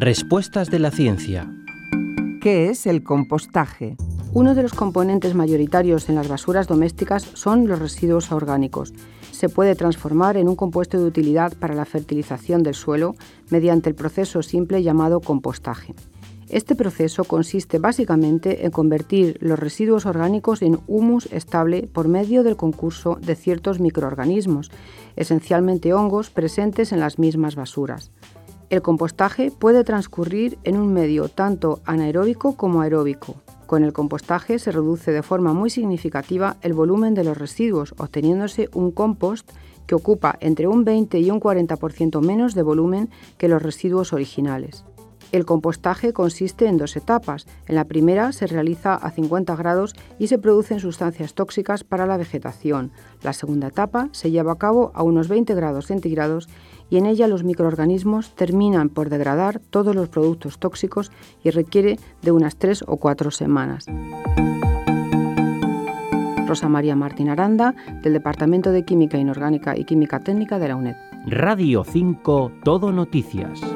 Respuestas de la ciencia. ¿Qué es el compostaje? Uno de los componentes mayoritarios en las basuras domésticas son los residuos orgánicos. Se puede transformar en un compuesto de utilidad para la fertilización del suelo mediante el proceso simple llamado compostaje. Este proceso consiste básicamente en convertir los residuos orgánicos en humus estable por medio del concurso de ciertos microorganismos, esencialmente hongos presentes en las mismas basuras. El compostaje puede transcurrir en un medio tanto anaeróbico como aeróbico. Con el compostaje se reduce de forma muy significativa el volumen de los residuos, obteniéndose un compost que ocupa entre un 20 y un 40% menos de volumen que los residuos originales. El compostaje consiste en 2 etapas. En la primera se realiza a 50 grados y se producen sustancias tóxicas para la vegetación. La segunda etapa se lleva a cabo a unos 20 grados centígrados y en ella los microorganismos terminan por degradar todos los productos tóxicos y requiere de unas 3 o 4 semanas. Rosa María Martín Aranda, del Departamento de Química Inorgánica y Química Técnica de la UNED. Radio 5 Todo Noticias.